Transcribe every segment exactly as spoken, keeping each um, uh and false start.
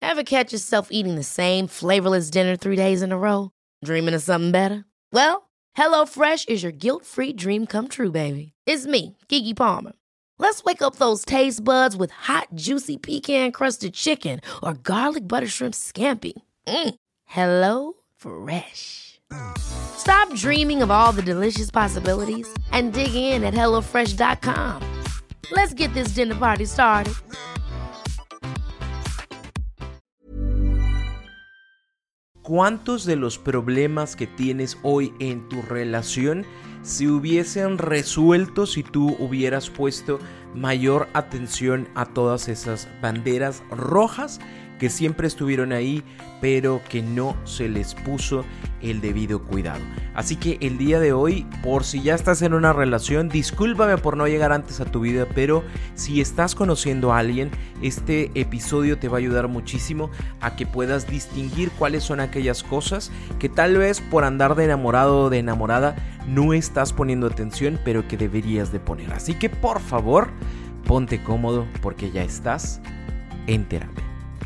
Ever catch yourself eating the same flavorless dinner three days in a row? Dreaming of something better? Well, HelloFresh is your guilt-free dream come true, baby. It's me, Keke Palmer. Let's wake up those taste buds with hot, juicy pecan-crusted chicken or garlic butter shrimp scampi. Mm. Hello Fresh. Stop dreaming of all the delicious possibilities and dig in at hello fresh dot com. Let's get this dinner party started. ¿Cuántos de los problemas que tienes hoy en tu relación se hubiesen resuelto si tú hubieras puesto mayor atención a todas esas banderas rojas que siempre estuvieron ahí, pero que no se les puso el debido cuidado? Así que el día de hoy, por si ya estás en una relación, discúlpame por no llegar antes a tu vida, pero si estás conociendo a alguien, este episodio te va a ayudar muchísimo a que puedas distinguir cuáles son aquellas cosas que tal vez por andar de enamorado o de enamorada no estás poniendo atención, pero que deberías de poner. Así que por favor, ponte cómodo porque ya estás en terapia.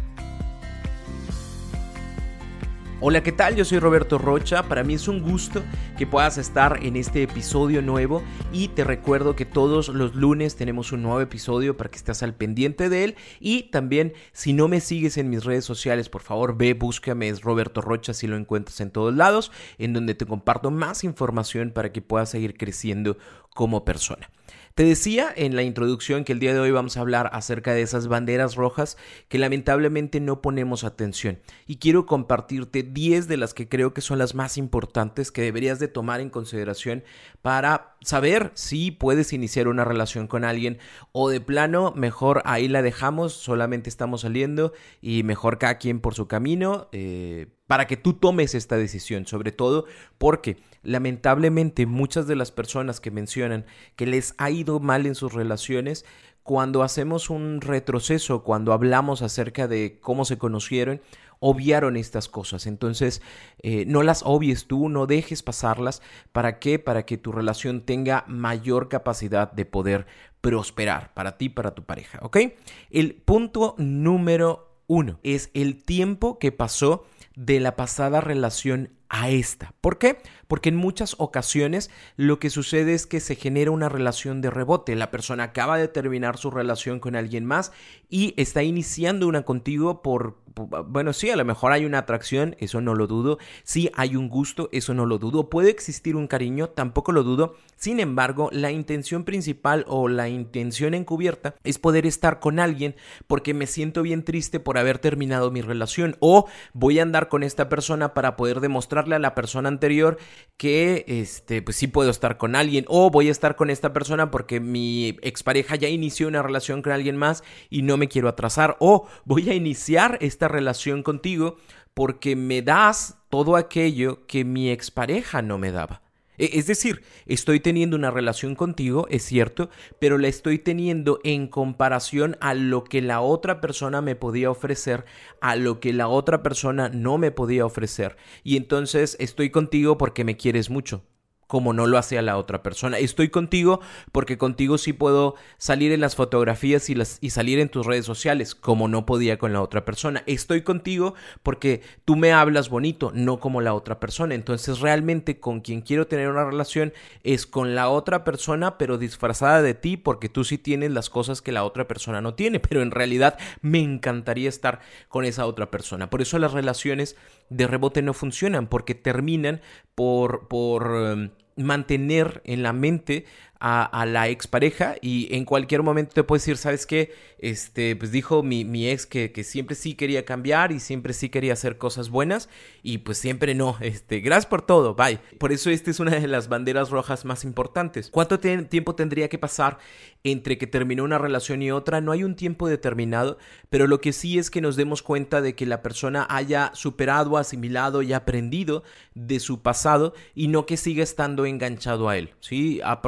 Hola, ¿qué tal? Yo soy Roberto Rocha. Para mí es un gusto que puedas estar en este episodio nuevo y te recuerdo que todos los lunes tenemos un nuevo episodio para que estés al pendiente de él. Y también, si no me sigues en mis redes sociales, por favor ve, búscame, es Roberto Rocha, si lo encuentras en todos lados, en donde te comparto más información para que puedas seguir creciendo como persona. Te decía en la introducción que el día de hoy vamos a hablar acerca de esas banderas rojas que lamentablemente no ponemos atención, y quiero compartirte diez de las que creo que son las más importantes que deberías de tomar en consideración para saber si puedes iniciar una relación con alguien o de plano mejor ahí la dejamos, solamente estamos saliendo y mejor cada quien por su camino, eh, para que tú tomes esta decisión, sobre todo porque lamentablemente muchas de las personas que mencionan que les ha ido mal en sus relaciones, cuando hacemos un retroceso, cuando hablamos acerca de cómo se conocieron, obviaron estas cosas. Entonces, eh, no las obvies tú, no dejes pasarlas. ¿Para qué? Para que tu relación tenga mayor capacidad de poder prosperar para ti, para tu pareja, ¿ok? El punto número uno es el tiempo que pasó de la pasada relación a esta. ¿Por qué? Porque en muchas ocasiones lo que sucede es que se genera una relación de rebote. La persona acaba de terminar su relación con alguien más y está iniciando una contigo por, por, bueno, sí, a lo mejor hay una atracción, eso no lo dudo. Sí, hay un gusto, eso no lo dudo. Puede existir un cariño, tampoco lo dudo. Sin embargo, la intención principal o la intención encubierta es poder estar con alguien porque me siento bien triste por haber terminado mi relación, o voy a andar con esta persona para poder demostrarle a la persona anterior que este, pues sí puedo estar con alguien, o voy a estar con esta persona porque mi expareja ya inició una relación con alguien más y no me quiero atrasar, o voy a iniciar esta relación contigo porque me das todo aquello que mi expareja no me daba. Es decir, estoy teniendo una relación contigo, es cierto, pero la estoy teniendo en comparación a lo que la otra persona me podía ofrecer, a lo que la otra persona no me podía ofrecer. Y entonces estoy contigo porque me quieres mucho, como no lo hacía la otra persona. Estoy contigo porque contigo sí puedo salir en las fotografías y, las, y salir en tus redes sociales, como no podía con la otra persona. Estoy contigo porque tú me hablas bonito, no como la otra persona. Entonces realmente con quien quiero tener una relación es con la otra persona, pero disfrazada de ti, porque tú sí tienes las cosas que la otra persona no tiene, pero en realidad me encantaría estar con esa otra persona. Por eso las relaciones de rebote no funcionan, porque terminan por... por um, mantener en la mente a, a la expareja, y en cualquier momento te puedes decir, ¿sabes qué? Este, pues dijo mi, mi ex que, que siempre sí quería cambiar y siempre sí quería hacer cosas buenas, y pues siempre no. Este, gracias por todo, bye. Por eso esta es una de las banderas rojas más importantes. ¿Cuánto te- tiempo tendría que pasar entre que terminó una relación y otra? No hay un tiempo determinado, pero lo que sí es que nos demos cuenta de que la persona haya superado, asimilado y aprendido de su pasado, y no que siga estando enganchado a él, ¿sí? Aproximadamente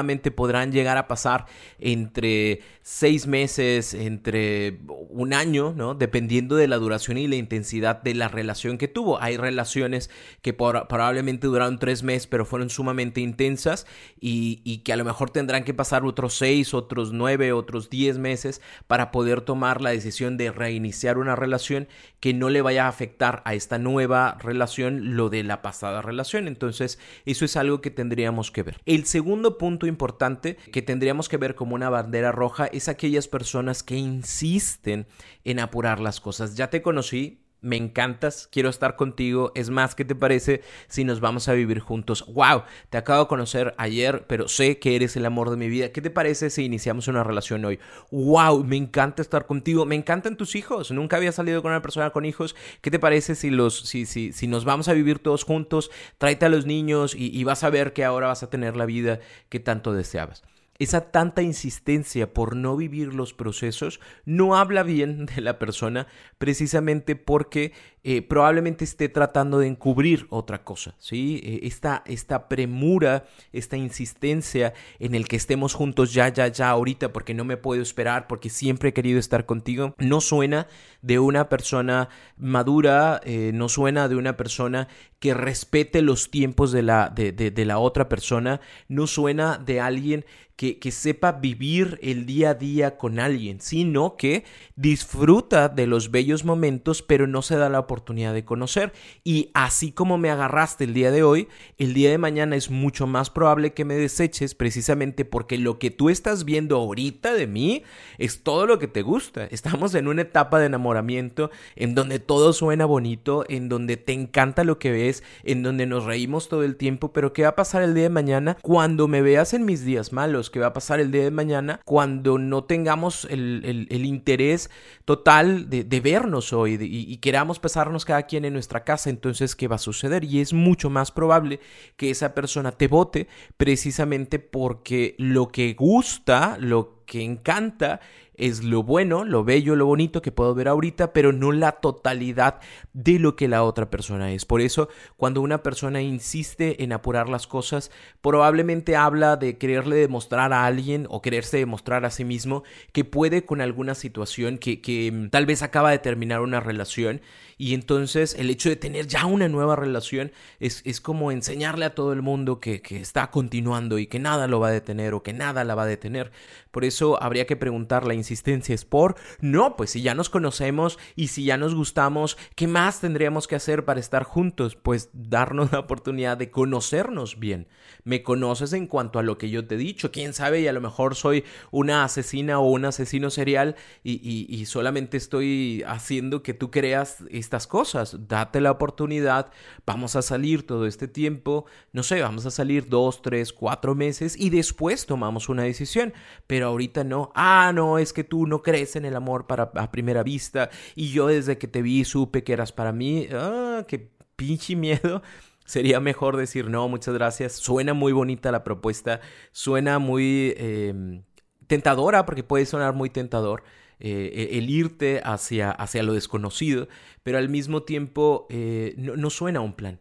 aproximadamente podrán llegar a pasar entre seis meses, entre un año, ¿no? Dependiendo de la duración y la intensidad de la relación que tuvo. Hay relaciones que por, probablemente duraron tres meses, pero fueron sumamente intensas y, y que a lo mejor tendrán que pasar otros seis, otros nueve, otros diez meses para poder tomar la decisión de reiniciar una relación que no le vaya a afectar a esta nueva relación lo de la pasada relación. Entonces, eso es algo que tendríamos que ver. El segundo punto importante que tendríamos que ver como una bandera roja es aquellas personas que insisten en apurar las cosas. Ya te conocí, me encantas, quiero estar contigo. Es más, ¿qué te parece si nos vamos a vivir juntos? ¡Wow! Te acabo de conocer ayer, pero sé que eres el amor de mi vida. ¿Qué te parece si iniciamos una relación hoy? ¡Wow! Me encanta estar contigo. Me encantan tus hijos. Nunca había salido con una persona con hijos. ¿Qué te parece si, los, si, si, si nos vamos a vivir todos juntos? Tráete a los niños y, y vas a ver que ahora vas a tener la vida que tanto deseabas. Esa tanta insistencia por no vivir los procesos no habla bien de la persona, precisamente porque eh, probablemente esté tratando de encubrir otra cosa, ¿sí? Eh, esta, esta premura, esta insistencia en el que estemos juntos ya, ya, ya, ahorita, porque no me puedo esperar, porque siempre he querido estar contigo, no suena de una persona madura, eh, no suena de una persona que respete los tiempos de la, de, de, de la otra persona, no suena de alguien que, que sepa vivir el día a día con alguien, sino que disfruta de los bellos momentos, pero no se da la oportunidad de conocer. Y así como me agarraste el día de hoy, el día de mañana es mucho más probable que me deseches, precisamente porque lo que tú estás viendo ahorita de mí es todo lo que te gusta. Estamos en una etapa de enamoramiento en donde todo suena bonito, en donde te encanta lo que ves, en donde nos reímos todo el tiempo, pero ¿qué va a pasar el día de mañana cuando me veas en mis días malos? ¿Qué va a pasar el día de mañana cuando no tengamos el, el, el interés total de, de vernos hoy de, y, y queramos pasarnos cada quien en nuestra casa? Entonces, ¿qué va a suceder? Y es mucho más probable que esa persona te bote precisamente porque lo que gusta, lo que encanta es lo bueno, lo bello, lo bonito que puedo ver ahorita, pero no la totalidad de lo que la otra persona es. Por eso, cuando una persona insiste en apurar las cosas, probablemente habla de quererle demostrar a alguien o quererse demostrar a sí mismo que puede con alguna situación que, que tal vez acaba de terminar una relación, y entonces el hecho de tener ya una nueva relación es, es como enseñarle a todo el mundo que, que está continuando y que nada lo va a detener o que nada la va a detener. Por eso habría que preguntar, ¿la insistencia es por? No, pues si ya nos conocemos y si ya nos gustamos, ¿qué más tendríamos que hacer para estar juntos? Pues darnos la oportunidad de conocernos bien. Me conoces en cuanto a lo que yo te he dicho. Quién sabe, y a lo mejor soy una asesina o un asesino serial y, y, y solamente estoy haciendo que tú creas estas cosas. Date la oportunidad, vamos a salir todo este tiempo, no sé, vamos a salir dos, tres, cuatro meses y después tomamos una decisión. Pero ahorita no. Ah, no, es que tú no crees en el amor para, a primera vista y yo desde que te vi supe que eras para mí. Ah, qué pinche miedo. Sería mejor decir no, muchas gracias. Suena muy bonita la propuesta, suena muy eh, tentadora, porque puede sonar muy tentador eh, el irte hacia, hacia lo desconocido, pero al mismo tiempo eh, no, no suena un plan.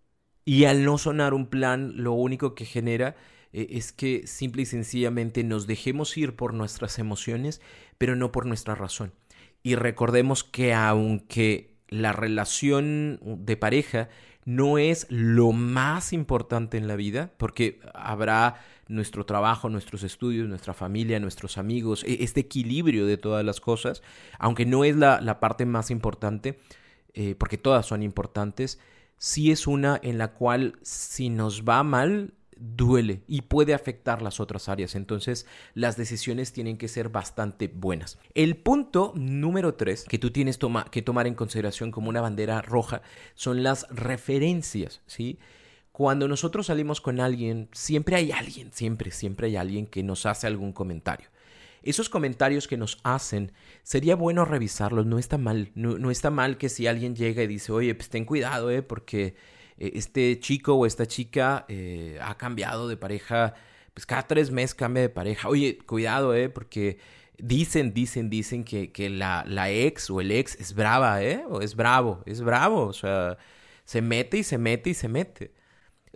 Y al no sonar un plan, lo único que genera eh, es que simple y sencillamente nos dejemos ir por nuestras emociones, pero no por nuestra razón. Y recordemos que aunque la relación de pareja no es lo más importante en la vida, porque habrá nuestro trabajo, nuestros estudios, nuestra familia, nuestros amigos, este equilibrio de todas las cosas, aunque no es la, la parte más importante, eh, porque todas son importantes, sí es una en la cual si nos va mal, duele y puede afectar las otras áreas. Entonces las decisiones tienen que ser bastante buenas. El punto número tres que tú tienes toma, que tomar en consideración como una bandera roja son las referencias, ¿sí? Cuando nosotros salimos con alguien, siempre hay alguien, siempre, siempre hay alguien que nos hace algún comentario. Esos comentarios que nos hacen, sería bueno revisarlos, no está mal, no, no está mal que si alguien llega y dice, oye, pues ten cuidado, eh, porque este chico o esta chica eh, ha cambiado de pareja, pues cada tres meses cambia de pareja. Oye, cuidado, eh, porque dicen, dicen, dicen que, que la, la ex o el ex es brava, eh, o es bravo, es bravo, o sea, se mete y se mete y se mete.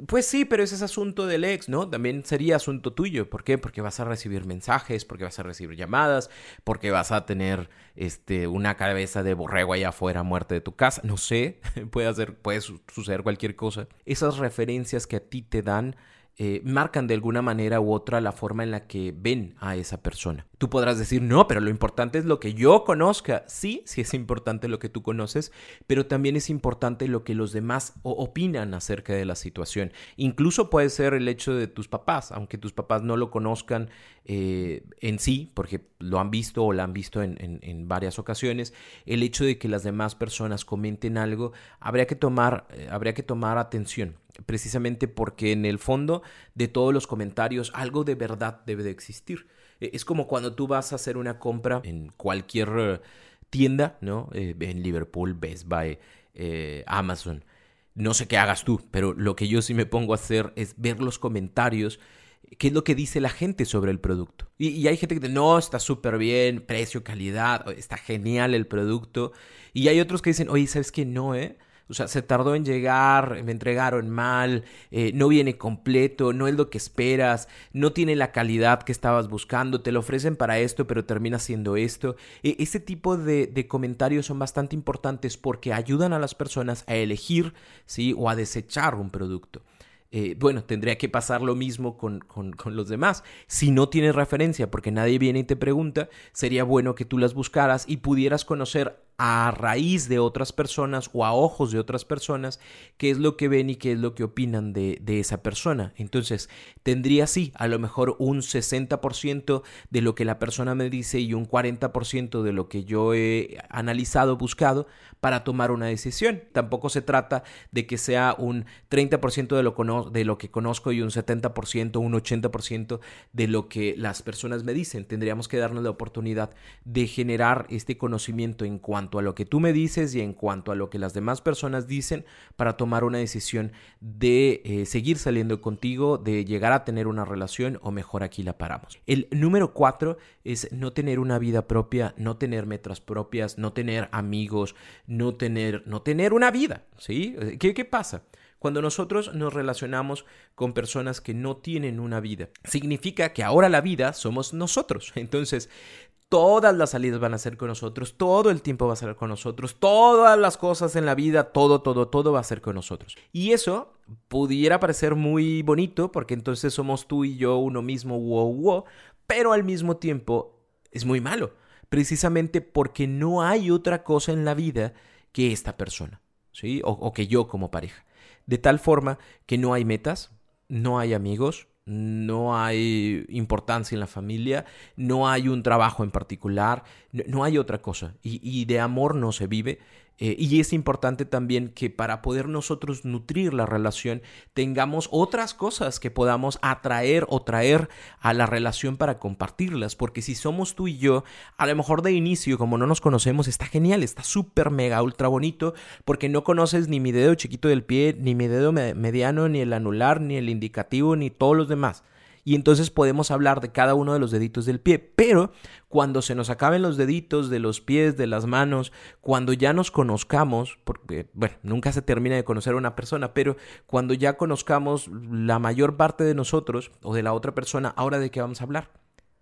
Pues sí, pero ese es asunto del ex, ¿no? También sería asunto tuyo. ¿Por qué? Porque vas a recibir mensajes, porque vas a recibir llamadas, porque vas a tener este, una cabeza de borrego allá afuera muerta de tu casa. No sé, puede, hacer, puede su- suceder cualquier cosa. Esas referencias que a ti te dan eh, marcan de alguna manera u otra la forma en la que ven a esa persona. Tú podrás decir, no, pero lo importante es lo que yo conozca. Sí, sí es importante lo que tú conoces, pero también es importante lo que los demás o- opinan acerca de la situación. Incluso puede ser el hecho de tus papás, aunque tus papás no lo conozcan eh, en sí, porque lo han visto o la han visto en, en, en varias ocasiones, el hecho de que las demás personas comenten algo, habría que tomar, eh, habría que tomar atención, precisamente porque en el fondo de todos los comentarios algo de verdad debe de existir. Es como cuando tú vas a hacer una compra en cualquier eh, tienda, ¿no? Eh, en Liverpool, Best Buy, eh, Amazon. No sé qué hagas tú, pero lo que yo sí me pongo a hacer es ver los comentarios, qué es lo que dice la gente sobre el producto. Y, y hay gente que dice, no, está súper bien, precio, calidad, está genial el producto. Y hay otros que dicen, oye, ¿sabes qué? No, ¿eh? O sea, se tardó en llegar, me entregaron mal, eh, no viene completo, no es lo que esperas, no tiene la calidad que estabas buscando, te lo ofrecen para esto, pero termina siendo esto. E- ese tipo de, de comentarios son bastante importantes porque ayudan a las personas a elegir, ¿sí? O a desechar un producto. Eh, bueno, tendría que pasar lo mismo con, con, con los demás. Si no tienes referencia porque nadie viene y te pregunta, sería bueno que tú las buscaras y pudieras conocer a raíz de otras personas o a ojos de otras personas qué es lo que ven y qué es lo que opinan de, de esa persona. Entonces, tendría sí, a lo mejor un sesenta por ciento de lo que la persona me dice y un cuarenta por ciento de lo que yo he analizado, buscado para tomar una decisión. Tampoco se trata de que sea un treinta por ciento de lo, cono- de lo que conozco y un setenta por ciento, un ochenta por ciento de lo que las personas me dicen. Tendríamos que darnos la oportunidad de generar este conocimiento en cuanto a lo que tú me dices y en cuanto a lo que las demás personas dicen para tomar una decisión de eh, seguir saliendo contigo, de llegar a tener una relación o mejor aquí la paramos. El número cuatro es no tener una vida propia, no tener metas propias, no tener amigos, no tener, no tener una vida, ¿sí? ¿Qué, qué pasa? Cuando nosotros nos relacionamos con personas que no tienen una vida, significa que ahora la vida somos nosotros. Entonces, todas las salidas van a ser con nosotros, todo el tiempo va a ser con nosotros, todas las cosas en la vida, todo, todo, todo va a ser con nosotros. Y eso pudiera parecer muy bonito porque entonces somos tú y yo uno mismo, wow, wow, pero al mismo tiempo es muy malo, precisamente porque no hay otra cosa en la vida que esta persona, ¿sí? O, o que yo como pareja. De tal forma que no hay metas, no hay amigos, no hay importancia en la familia, no hay un trabajo en particular, no, no hay otra cosa. Y, y de amor no se vive. Eh, y es importante también que para poder nosotros nutrir la relación tengamos otras cosas que podamos atraer o traer a la relación para compartirlas, porque si somos tú y yo, a lo mejor de inicio, como no nos conocemos, está genial, está súper mega ultra bonito, porque no conoces ni mi dedo chiquito del pie, ni mi dedo me- mediano, ni el anular, ni el indicativo, ni todos los demás. Y entonces podemos hablar de cada uno de los deditos del pie, pero cuando se nos acaben los deditos de los pies, de las manos, cuando ya nos conozcamos, porque, bueno, nunca se termina de conocer a una persona, pero cuando ya conozcamos la mayor parte de nosotros o de la otra persona, ¿ahora de qué vamos a hablar?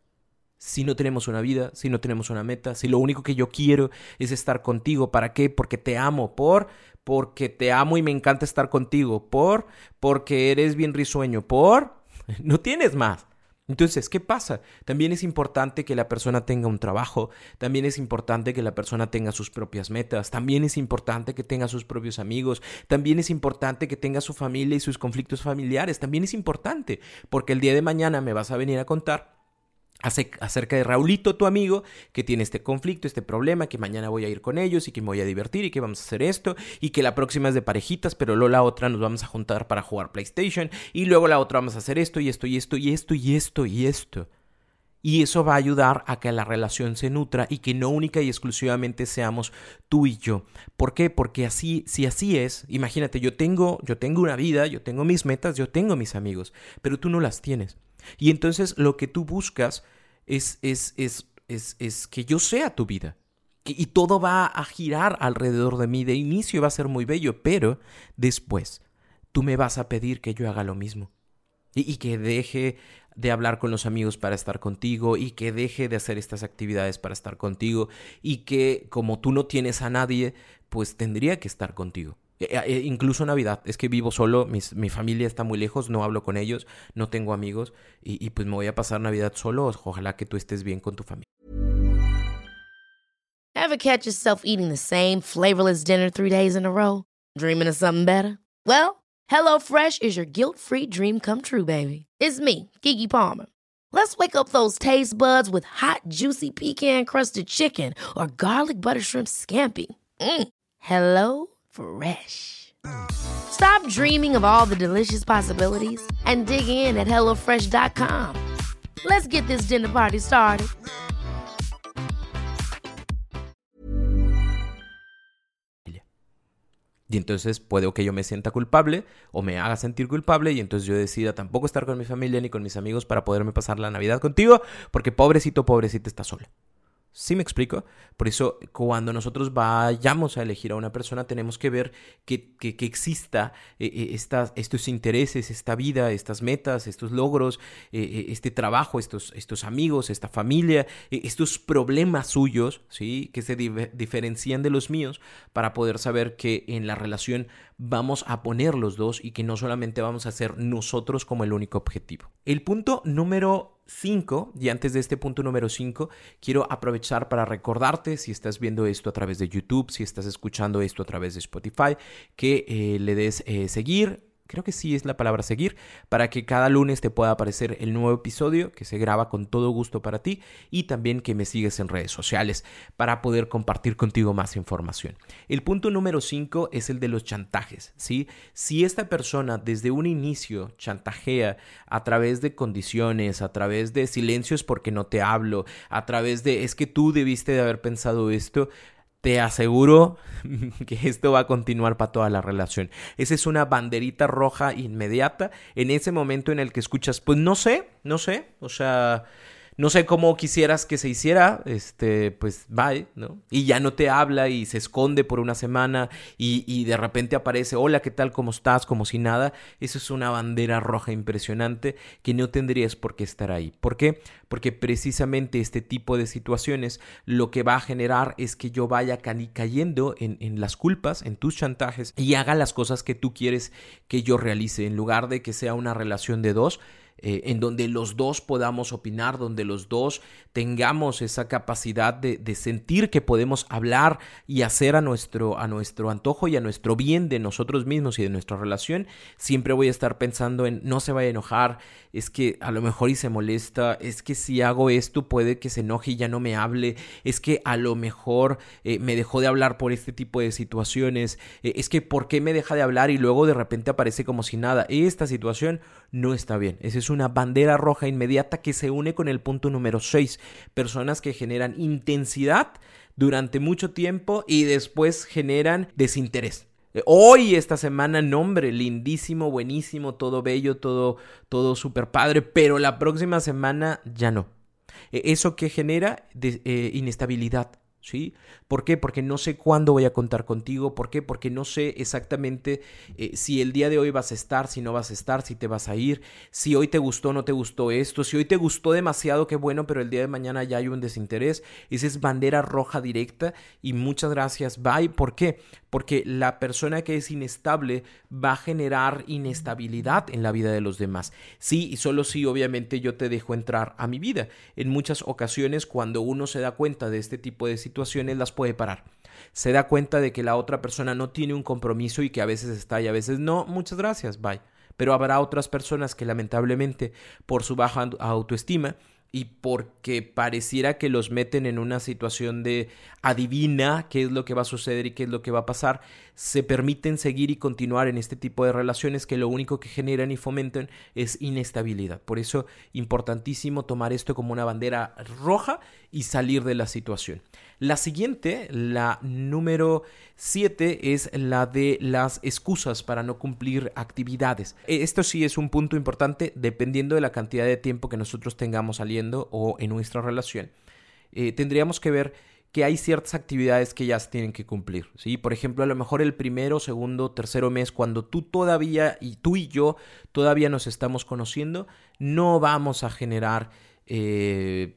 Si no tenemos una vida, si no tenemos una meta, si lo único que yo quiero es estar contigo, ¿para qué? Porque te amo, por, porque te amo y me encanta estar contigo, por, porque eres bien risueño, por, no tienes más. Entonces, ¿qué pasa? También es importante que la persona tenga un trabajo, también es importante que la persona tenga sus propias metas, también es importante que tenga sus propios amigos, también es importante que tenga su familia y sus conflictos familiares, también es importante, porque el día de mañana me vas a venir a contar acerca de Raulito, tu amigo, que tiene este conflicto, este problema, que mañana voy a ir con ellos y que me voy a divertir y que vamos a hacer esto y que la próxima es de parejitas, pero luego la otra nos vamos a juntar para jugar PlayStation y luego la otra vamos a hacer esto y esto y esto y esto y esto y esto. Y eso va a ayudar a que la relación se nutra y que no única y exclusivamente seamos tú y yo. ¿Por qué? Porque así, si así es, imagínate, yo tengo, yo tengo una vida, yo tengo mis metas, yo tengo mis amigos, pero tú no las tienes. Y entonces lo que tú buscas es, es, es, es, es que yo sea tu vida. Y todo va a girar alrededor de mí. De inicio va a ser muy bello, pero después, tú me vas a pedir que yo haga lo mismo. Y, y que deje de hablar con los amigos para estar contigo, y que deje de hacer estas actividades para estar contigo, y que como tú no tienes a nadie, pues tendría que estar contigo. E, e, incluso Navidad, es que vivo solo, mis, mi familia está muy lejos, no hablo con ellos, no tengo amigos, y, y pues me voy a pasar Navidad solo. Ojalá que tú estés bien con tu familia. Ever catch yourself eating the same flavorless dinner three days in a row? Dreaming of something better? Well, HelloFresh is your guilt-free dream come true, baby. It's me, Keke Palmer. Let's wake up those taste buds with hot, juicy pecan-crusted chicken or garlic butter shrimp scampi. Mm. Hello Fresh. Stop dreaming of all the delicious possibilities and dig in at hello fresh dot com. Let's get this dinner party started. Y entonces puedo que yo me sienta culpable o me haga sentir culpable, y entonces yo decida tampoco estar con mi familia ni con mis amigos para poderme pasar la Navidad contigo, porque pobrecito, pobrecita está sola. ¿Sí me explico? Por eso, cuando nosotros vayamos a elegir a una persona, tenemos que ver que, que, que exista eh, estas, estos intereses, esta vida, estas metas, estos logros, eh, este trabajo, estos, estos amigos, esta familia, eh, estos problemas suyos, ¿sí? Que se di- diferencian de los míos, para poder saber que en la relación vamos a poner los dos y que no solamente vamos a ser nosotros como el único objetivo. El punto número cinco, y antes de este punto número cinco, quiero aprovechar para recordarte, si estás viendo esto a través de YouTube, si estás escuchando esto a través de Spotify, que eh, le des eh, seguir. Creo que sí es la palabra seguir, para que cada lunes te pueda aparecer el nuevo episodio que se graba con todo gusto para ti, y también que me sigues en redes sociales para poder compartir contigo más información. El punto número cinco es el de los chantajes, ¿sí? Si esta persona desde un inicio chantajea a través de condiciones, a través de silencios porque no te hablo, a través de es que tú debiste de haber pensado esto, te aseguro que esto va a continuar para toda la relación. Esa es una banderita roja inmediata en ese momento en el que escuchas, pues no sé, no sé, o sea, no sé cómo quisieras que se hiciera, este, pues bye, ¿no? Y ya no te habla y se esconde por una semana y, y de repente aparece, hola, ¿qué tal? ¿Cómo estás? Como si nada. Eso es una bandera roja impresionante que no tendrías por qué estar ahí. ¿Por qué? Porque precisamente este tipo de situaciones lo que va a generar es que yo vaya ca- cayendo en, en las culpas, en tus chantajes, y haga las cosas que tú quieres que yo realice, en lugar de que sea una relación de dos. Eh, en donde los dos podamos opinar, donde los dos tengamos esa capacidad de, de sentir que podemos hablar y hacer a nuestro, a nuestro antojo y a nuestro bien de nosotros mismos y de nuestra relación. Siempre voy a estar pensando en no se vaya a enojar, es que a lo mejor y se molesta, es que si hago esto puede que se enoje y ya no me hable, es que a lo mejor eh, me dejó de hablar por este tipo de situaciones, eh, es que ¿por qué me deja de hablar y luego de repente aparece como si nada? Esta situación no está bien. Esa es una bandera roja inmediata que se une con el punto número seis. Personas que generan intensidad durante mucho tiempo y después generan desinterés. Hoy, esta semana, nombre, lindísimo, buenísimo, todo bello, todo, todo súper padre, pero la próxima semana ya no. ¿Eso qué genera? De, eh, inestabilidad. ¿Sí? ¿Por qué? Porque no sé cuándo voy a contar contigo. ¿Por qué? Porque no sé exactamente eh, si el día de hoy vas a estar, si no vas a estar, si te vas a ir, si hoy te gustó o no te gustó esto, si hoy te gustó demasiado, qué bueno, pero el día de mañana ya hay un desinterés. Esa es bandera roja directa y muchas gracias, bye. ¿Por qué? Porque la persona que es inestable va a generar inestabilidad en la vida de los demás. Sí, y solo si obviamente yo te dejo entrar a mi vida. En muchas ocasiones, cuando uno se da cuenta de este tipo de situaciones, situaciones las puede parar. Se da cuenta de que la otra persona no tiene un compromiso y que a veces está y a veces no. Muchas gracias, bye. Pero habrá otras personas que lamentablemente por su baja autoestima y porque pareciera que los meten en una situación de adivina qué es lo que va a suceder y qué es lo que va a pasar, se permiten seguir y continuar en este tipo de relaciones que lo único que generan y fomentan es inestabilidad. Por eso, importantísimo tomar esto como una bandera roja y salir de la situación. La siguiente, la número siete, es la de las excusas para no cumplir actividades. Esto sí es un punto importante dependiendo de la cantidad de tiempo que nosotros tengamos saliendo o en nuestra relación. Eh, tendríamos que ver que hay ciertas actividades que ya se tienen que cumplir, ¿sí? Por ejemplo, a lo mejor el primero, segundo, tercero mes, cuando tú todavía, y tú y yo todavía nos estamos conociendo, no vamos a generar eh,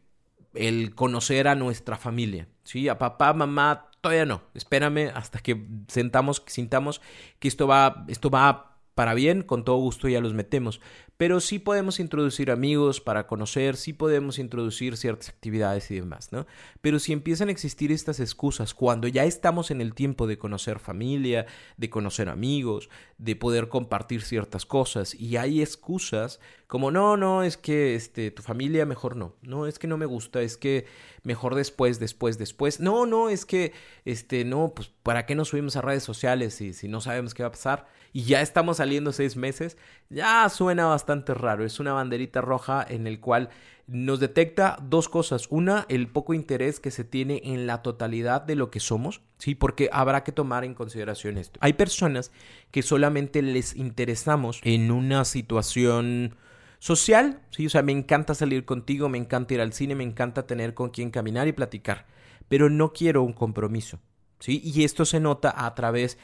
el conocer a nuestra familia, ¿sí? A papá, mamá, todavía no. Espérame hasta que sentamos, sintamos que esto va, esto va para bien, con todo gusto ya los metemos. Pero sí podemos introducir amigos para conocer, sí podemos introducir ciertas actividades y demás, ¿no? Pero si empiezan a existir estas excusas cuando ya estamos en el tiempo de conocer familia, de conocer amigos, de poder compartir ciertas cosas, y hay excusas como no, no, es que este, tu familia mejor no, no, es que no me gusta, es que mejor después, después, después, no, no, es que este, no, pues ¿para qué nos subimos a redes sociales si, si no sabemos qué va a pasar? Y ya estamos saliendo seis meses, ya suena bastante raro. Es una banderita roja en el cual nos detecta dos cosas. Una, el poco interés que se tiene en la totalidad de lo que somos, ¿sí? Porque habrá que tomar en consideración esto. Hay personas que solamente les interesamos en una situación social, ¿sí? O sea, me encanta salir contigo, me encanta ir al cine, me encanta tener con quien caminar y platicar, pero no quiero un compromiso. ¿Sí? Y esto se nota a través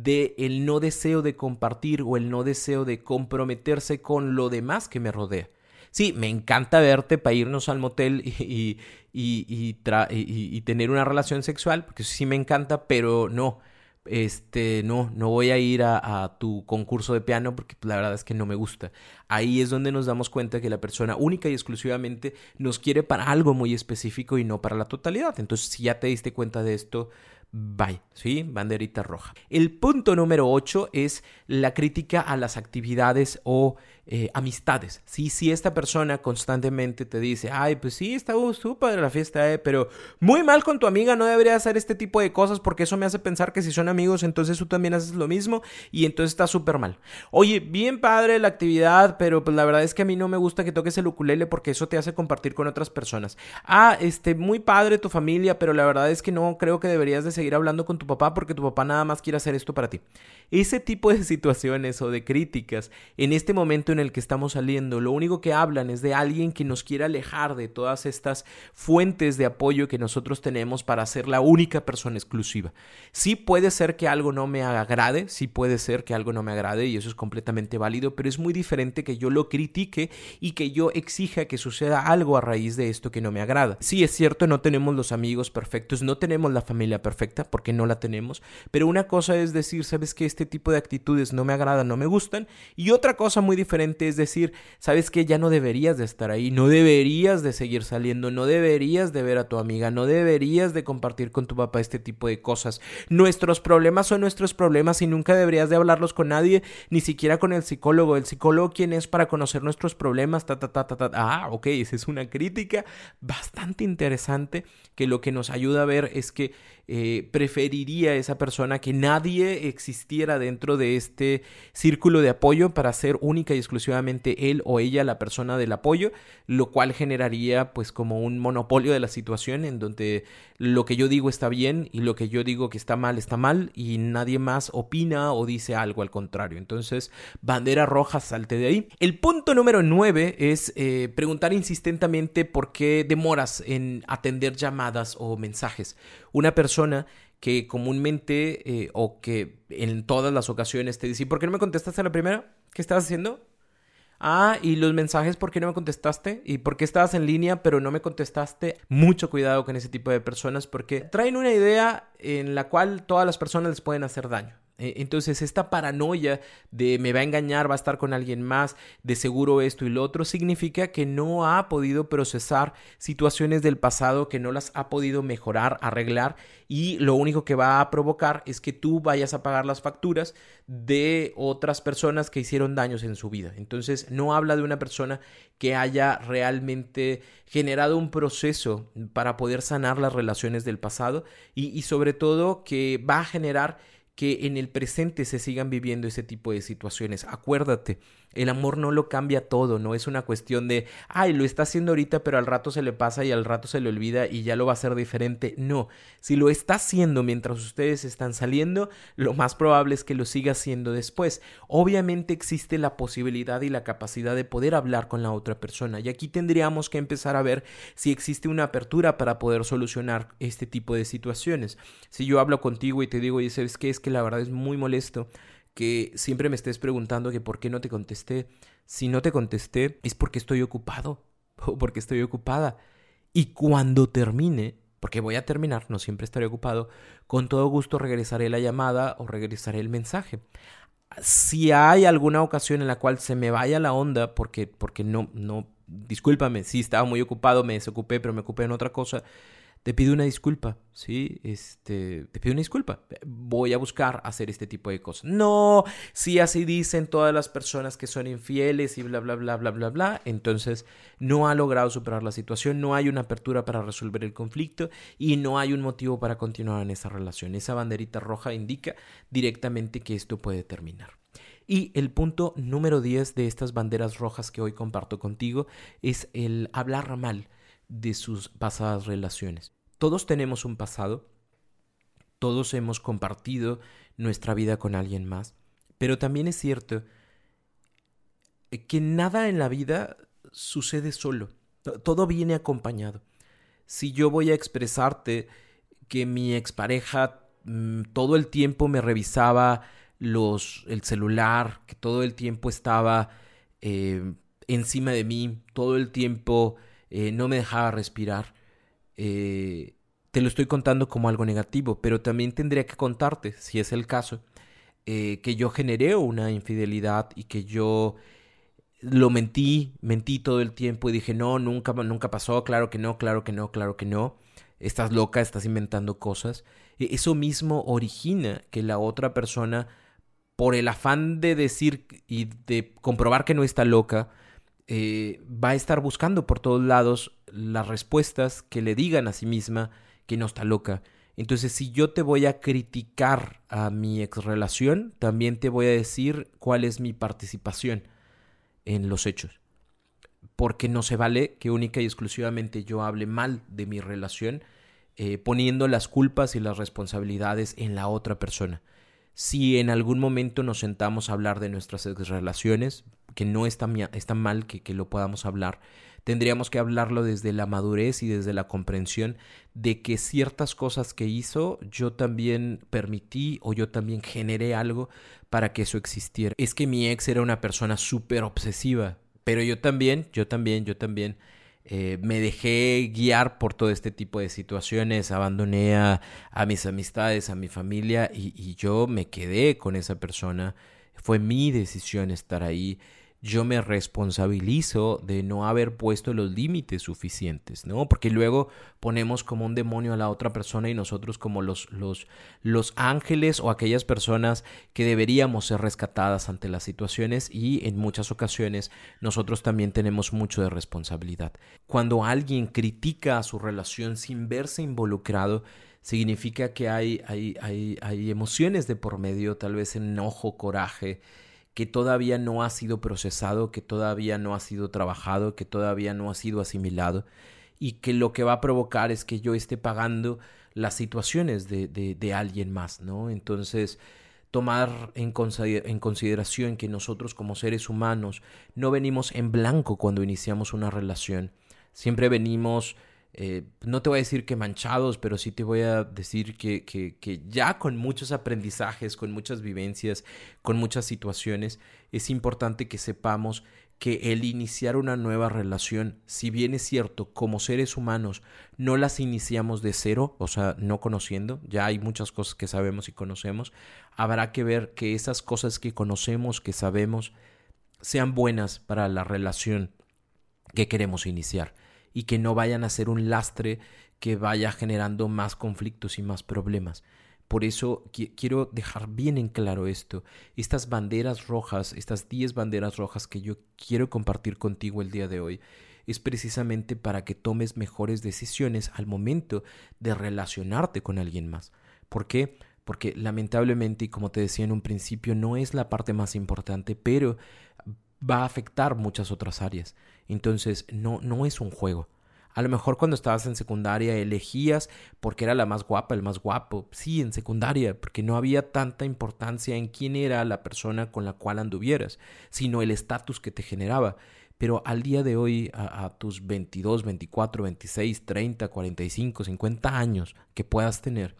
del no deseo de compartir o el no deseo de comprometerse con lo demás que me rodea. Sí, me encanta verte para irnos al motel y, y, y, y, tra- y, y tener una relación sexual, porque sí me encanta, pero no, este, no, no voy a ir a, a tu concurso de piano porque la verdad es que no me gusta. Ahí es donde nos damos cuenta que la persona única y exclusivamente nos quiere para algo muy específico y no para la totalidad. Entonces, si ya te diste cuenta de esto, bye, ¿sí? Banderita roja. El punto número ocho es la crítica a las actividades o eh, amistades. ¿Sí? Si esta persona constantemente te dice, ay, pues sí, está súper la fiesta, eh, pero muy mal con tu amiga, no deberías hacer este tipo de cosas porque eso me hace pensar que si son amigos, entonces tú también haces lo mismo y entonces está súper mal. Oye, bien padre la actividad, pero pues la verdad es que a mí no me gusta que toques el ukulele porque eso te hace compartir con otras personas. Ah, este, muy padre tu familia, pero la verdad es que no creo que deberías de seguir hablando con tu papá porque tu papá nada más quiere hacer esto para ti. Ese tipo de situaciones o de críticas en este momento en el que estamos saliendo, lo único que hablan es de alguien que nos quiere alejar de todas estas fuentes de apoyo que nosotros tenemos para ser la única persona exclusiva. Sí puede ser que algo no me agrade, sí puede ser que algo no me agrade y eso es completamente válido, pero es muy diferente que yo lo critique y que yo exija que suceda algo a raíz de esto que no me agrada. Sí, es cierto, no tenemos los amigos perfectos, no tenemos la familia perfecta porque no la tenemos, pero una cosa es decir, sabes que este tipo de actitudes no me agradan, no me gustan, y otra cosa muy diferente es decir, sabes que ya no deberías de estar ahí, no deberías de seguir saliendo, no deberías de ver a tu amiga, no deberías de compartir con tu papá este tipo de cosas. Nuestros problemas son nuestros problemas y nunca deberías de hablarlos con nadie, ni siquiera con el psicólogo. El psicólogo, ¿quién es para conocer nuestros problemas? Ta, ta, ta, ta, ta. Ah, ok, esa es una crítica bastante interesante que lo que nos ayuda a ver es que eh, preferiría esa persona que nadie existiera dentro de este círculo de apoyo para ser única y exclusivamente él o ella la persona del apoyo, lo cual generaría pues como un monopolio de la situación en donde lo que yo digo está bien y lo que yo digo que está mal está mal y nadie más opina o dice algo al contrario. Entonces, bandera roja, salte de ahí. El punto número nueve es eh, preguntar insistentemente por qué demoras en atender llamadas o mensajes. Una persona que comúnmente eh, o que en todas las ocasiones te dice, ¿por qué no me contestaste a la primera? ¿Qué estabas haciendo? Ah, y los mensajes, ¿por qué no me contestaste? ¿Y por qué estabas en línea pero no me contestaste? Mucho cuidado con ese tipo de personas porque traen una idea en la cual todas las personas les pueden hacer daño. Entonces esta paranoia de me va a engañar, va a estar con alguien más, de seguro esto y lo otro, significa que no ha podido procesar situaciones del pasado, que no las ha podido mejorar, arreglar, y lo único que va a provocar es que tú vayas a pagar las facturas de otras personas que hicieron daños en su vida. Entonces no habla de una persona que haya realmente generado un proceso para poder sanar las relaciones del pasado y, y sobre todo que va a generar que en el presente se sigan viviendo ese tipo de situaciones. Acuérdate, el amor no lo cambia todo, no es una cuestión de, ay, lo está haciendo ahorita, pero al rato se le pasa y al rato se le olvida y ya lo va a hacer diferente. No, si lo está haciendo mientras ustedes están saliendo, lo más probable es que lo siga haciendo después. Obviamente existe la posibilidad y la capacidad de poder hablar con la otra persona, y aquí tendríamos que empezar a ver si existe una apertura para poder solucionar este tipo de situaciones. Si yo hablo contigo y te digo, y ¿sabes qué? Es que la verdad es muy molesto que siempre me estés preguntando que por qué no te contesté. Si no te contesté es porque estoy ocupado o porque estoy ocupada. Y cuando termine, porque voy a terminar, no siempre estaré ocupado, con todo gusto regresaré la llamada o regresaré el mensaje. Si hay alguna ocasión en la cual se me vaya la onda porque, porque no, no, discúlpame, sí estaba muy ocupado, me desocupé, pero me ocupé en otra cosa, te pido una disculpa, ¿sí? Este, te pido una disculpa. Voy a buscar hacer este tipo de cosas. No, si así dicen todas las personas que son infieles y bla, bla, bla, bla, bla, bla, entonces no ha logrado superar la situación, no hay una apertura para resolver el conflicto y no hay un motivo para continuar en esa relación. Esa banderita roja indica directamente que esto puede terminar. Y el punto número diez de estas banderas rojas que hoy comparto contigo es el hablar mal de sus pasadas relaciones. Todos tenemos un pasado, todos hemos compartido nuestra vida con alguien más, pero también es cierto que nada en la vida sucede solo, todo viene acompañado. Si yo voy a expresarte que mi expareja mmm, todo el tiempo me revisaba los, el celular, que todo el tiempo estaba eh, encima de mí, todo el tiempo Eh, no me dejaba respirar, eh, te lo estoy contando como algo negativo, pero también tendría que contarte, si es el caso, eh, que yo generé una infidelidad y que yo lo mentí, mentí todo el tiempo y dije, no, nunca, nunca pasó, claro que no, claro que no, claro que no, estás loca, estás inventando cosas. E- eso mismo origina que la otra persona, por el afán de decir y de comprobar que no está loca, Eh, va a estar buscando por todos lados las respuestas que le digan a sí misma que no está loca. Entonces, si yo te voy a criticar a mi exrelación, también te voy a decir cuál es mi participación en los hechos. Porque no se vale que única y exclusivamente yo hable mal de mi relación, eh, poniendo las culpas y las responsabilidades en la otra persona. Si en algún momento nos sentamos a hablar de nuestras exrelaciones, que no está, está mal que, que lo podamos hablar, tendríamos que hablarlo desde la madurez y desde la comprensión de que ciertas cosas que hizo yo también permití o yo también generé algo para que eso existiera. Es que mi ex era una persona súper obsesiva, pero yo también, yo también, yo también Eh, me dejé guiar por todo este tipo de situaciones, abandoné a, a mis amistades, a mi familia y, y yo me quedé con esa persona. Fue mi decisión estar ahí. Yo me responsabilizo de no haber puesto los límites suficientes, ¿no? Porque luego ponemos como un demonio a la otra persona y nosotros como los, los, los ángeles o aquellas personas que deberíamos ser rescatadas ante las situaciones, y en muchas ocasiones nosotros también tenemos mucho de responsabilidad. Cuando alguien critica a su relación sin verse involucrado, significa que hay, hay, hay, hay emociones de por medio, tal vez enojo, coraje, que todavía no ha sido procesado, que todavía no ha sido trabajado, que todavía no ha sido asimilado, y que lo que va a provocar es que yo esté pagando las situaciones de, de, de alguien más, ¿no? Entonces, tomar en, consider- en consideración que nosotros como seres humanos no venimos en blanco cuando iniciamos una relación, siempre venimos... Eh, no te voy a decir que manchados, pero sí te voy a decir que, que, que ya con muchos aprendizajes, con muchas vivencias, con muchas situaciones, es importante que sepamos que el iniciar una nueva relación, si bien es cierto, como seres humanos, no las iniciamos de cero, o sea, no conociendo, ya hay muchas cosas que sabemos y conocemos, habrá que ver que esas cosas que conocemos, que sabemos, sean buenas para la relación que queremos iniciar, y que no vayan a ser un lastre que vaya generando más conflictos y más problemas. Por eso qu- quiero dejar bien en claro esto. Estas banderas rojas, estas diez banderas rojas que yo quiero compartir contigo el día de hoy, es precisamente para que tomes mejores decisiones al momento de relacionarte con alguien más. ¿Por qué? porque lamentablemente, y como te decía en un principio, no es la parte más importante, pero va a afectar muchas otras áreas. Entonces, no, no es un juego. A lo mejor cuando estabas en secundaria elegías porque era la más guapa, el más guapo. Sí, en secundaria, porque no había tanta importancia en quién era la persona con la cual anduvieras, sino el estatus que te generaba. Pero al día de hoy, a, a tus veintidós, veinticuatro, veintiséis, treinta, cuarenta y cinco, cincuenta años que puedas tener,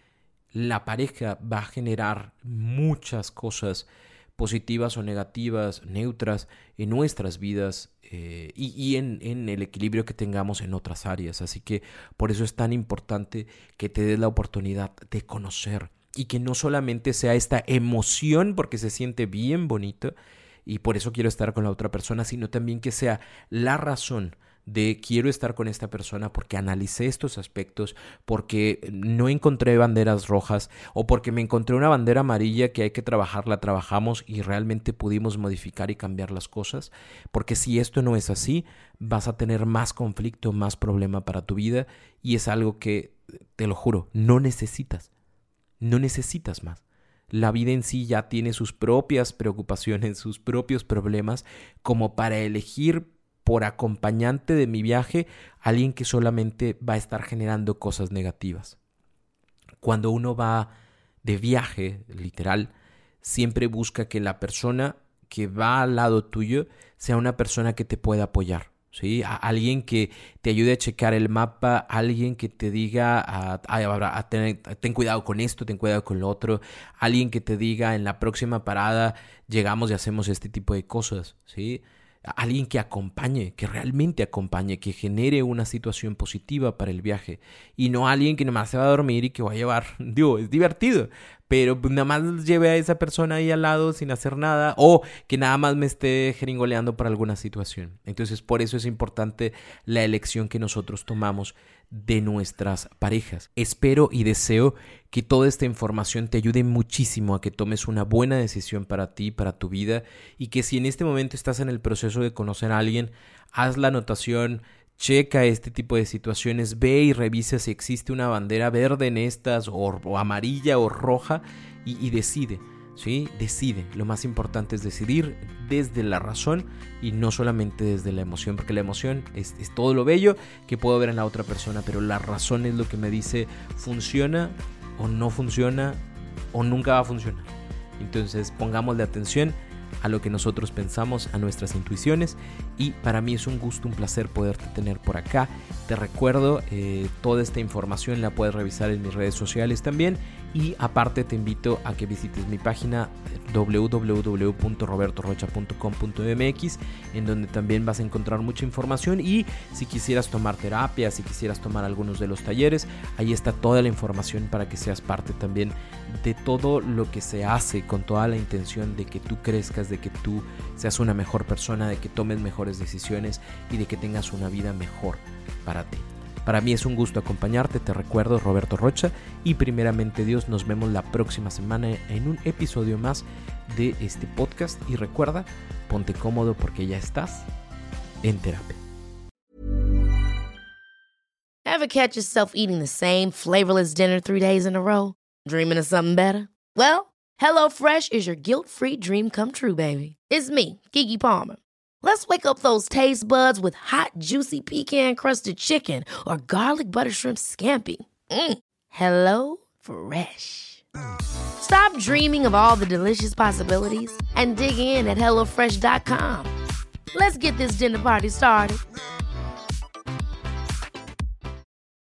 la pareja va a generar muchas cosas positivas o negativas, neutras en nuestras vidas eh, y, y en, en el equilibrio que tengamos en otras áreas. Así que por eso es tan importante que te des la oportunidad de conocer y que no solamente sea esta emoción porque se siente bien bonito y por eso quiero estar con la otra persona, sino también que sea la razón de quiero estar con esta persona porque analicé estos aspectos, porque no encontré banderas rojas o porque me encontré una bandera amarilla que hay que trabajar, la trabajamos y realmente pudimos modificar y cambiar las cosas, porque si esto no es así, vas a tener más conflicto, más problema para tu vida y es algo que, te lo juro, no necesitas, no necesitas más. La vida en sí ya tiene sus propias preocupaciones, sus propios problemas como para elegir por acompañante de mi viaje, alguien que solamente va a estar generando cosas negativas. Cuando uno va de viaje, literal, siempre busca que la persona que va al lado tuyo sea una persona que te pueda apoyar, ¿sí? A alguien que te ayude a checar el mapa, alguien que te diga a, a, a tener, ten cuidado con esto, ten cuidado con lo otro, alguien que te diga en la próxima parada llegamos y hacemos este tipo de cosas, ¿sí? Alguien que acompañe, que realmente acompañe, que genere una situación positiva para el viaje y no alguien que nada más se va a dormir y que va a llevar, digo, es divertido, pero nada más lleve a esa persona ahí al lado sin hacer nada o que nada más me esté jeringoleando por alguna situación. Entonces, por eso es importante la elección que nosotros tomamos de nuestras parejas. Espero y deseo que toda esta información te ayude muchísimo a que tomes una buena decisión para ti, para tu vida y que si en este momento estás en el proceso de conocer a alguien, haz la anotación, checa este tipo de situaciones, ve y revisa si existe una bandera verde en estas o, o amarilla o roja y, y decide. ¿Sí? Decide. Lo más importante es decidir desde la razón y no solamente desde la emoción, porque la emoción es, es todo lo bello que puedo ver en la otra persona, pero la razón es lo que me dice funciona o no funciona o nunca va a funcionar. Entonces pongámosle atención a lo que nosotros pensamos, a nuestras intuiciones y para mí es un gusto, un placer poderte tener por acá. Te recuerdo, eh, toda esta información la puedes revisar en mis redes sociales también y aparte te invito a que visites mi página doble u doble u doble u punto roberto rocha punto com punto m x en donde también vas a encontrar mucha información y si quisieras tomar terapia, si quisieras tomar algunos de los talleres, ahí está toda la información para que seas parte también de todo lo que se hace con toda la intención de que tú crezcas, de que tú seas una mejor persona, de que tomes mejores decisiones y de que tengas una vida mejor para ti. Para mí es un gusto acompañarte, te recuerdo Roberto Rocha y primeramente Dios nos vemos la próxima semana en un episodio más de este podcast y recuerda, ponte cómodo porque ya estás en terapia. Ever catch yourself eating the same flavorless dinner three days in a row? Dreaming of something better? Well, HelloFresh is your guilt-free dream come true, baby. It's me, Keke Palmer. Let's wake up those taste buds with hot, juicy pecan-crusted chicken or garlic butter shrimp scampi. Mm. Hello Fresh. Stop dreaming of all the delicious possibilities and dig in at hello fresh dot com. Let's get this dinner party started.